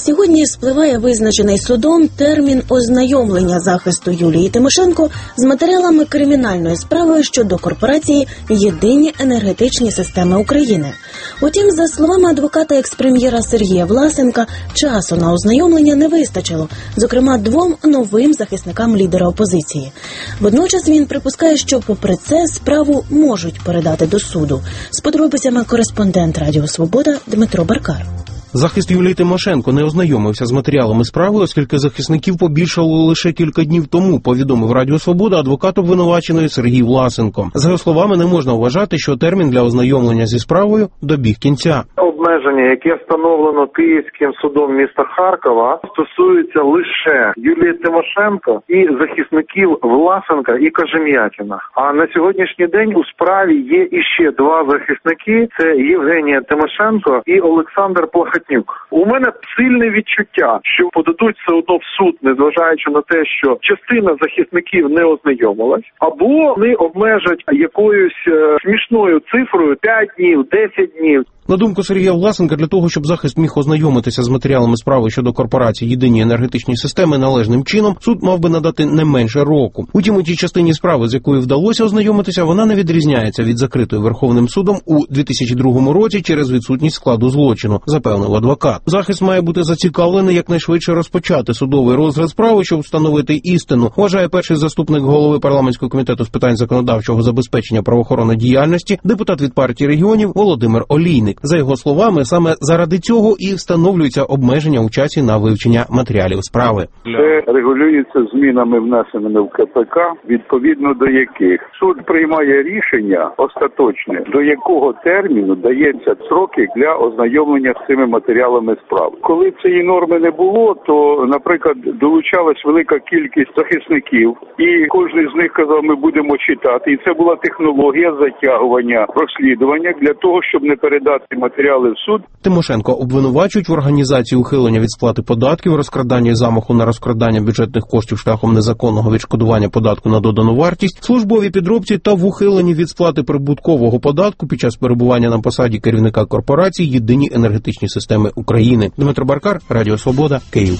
Сьогодні спливає визначений судом термін ознайомлення захисту Юлії Тимошенко з матеріалами кримінальної справи щодо корпорації «Єдині енергетичні системи України». Утім, за словами адвоката екс-прем'єра Сергія Власенка, часу на ознайомлення не вистачило, зокрема, двом новим захисникам лідера опозиції. Водночас він припускає, що попри це справу можуть передати до суду. З подробицями кореспондент Радіо Свобода Дмитро Баркар. Захист Юлії Тимошенко не ознайомився з матеріалами справи, оскільки захисників побільшало лише кілька днів тому, повідомив Радіо Свобода адвокат обвинуваченої Сергій Власенко. За його словами, не можна вважати, що термін для ознайомлення зі справою добіг кінця. Обмеження, яке встановлено Київським судом міста Харкова, стосується лише Юлії Тимошенко і захисників Власенка і Кожем'якіна. А на сьогоднішній день у справі є іще два захисники – це Євгенія Тимошенко і Олександр Плахотнюк. У мене сильне відчуття, що подадуть все одно в суд, незважаючи на те, що частина захисників не ознайомилась, або вони обмежать якоюсь смішною цифрою 5 днів, 10 днів. На думку Сергія Власенка, для того, щоб захист міг ознайомитися з матеріалами справи щодо корпорації «Єдині енергетичні системи» належним чином, суд мав би надати не менше року. Утім, у тій частині справи, з якою вдалося ознайомитися, вона не відрізняється від закритої Верховним судом у 2002 році через відсутність складу злочину, запевнив адвокат. Захист має бути зацікавлений якнайшвидше розпочати судовий розгляд справи, щоб встановити істину, вважає перший заступник голови парламентського комітету з питань законодавчого забезпечення правоохоронної діяльності, депутат від партії регіонів Володимир Олійник. За його словами, саме заради цього і встановлюються обмеження у часі на вивчення матеріалів справи. Це регулюється змінами, внесеними в КПК, відповідно до яких суд приймає рішення остаточне, до якого терміну дається строки для ознайомлення з цими матеріалами справ. Коли цієї норми не було, то, наприклад, долучалась велика кількість захисників, і кожен з них казав, ми будемо читати. І це була технологія затягування розслідування для того, щоб не передати матеріали в суд. Тимошенко обвинувачують в організації ухилення від сплати податків, розкрадання і замаху на розкрадання бюджетних коштів шляхом незаконного відшкодування податку на додану вартість, службовій підробці та в ухиленні від сплати прибуткового податку під час перебування на посаді керівника корпорації «Єдині енергетичні системи України». Дмитро Баркар, Радіо Свобода, Київ.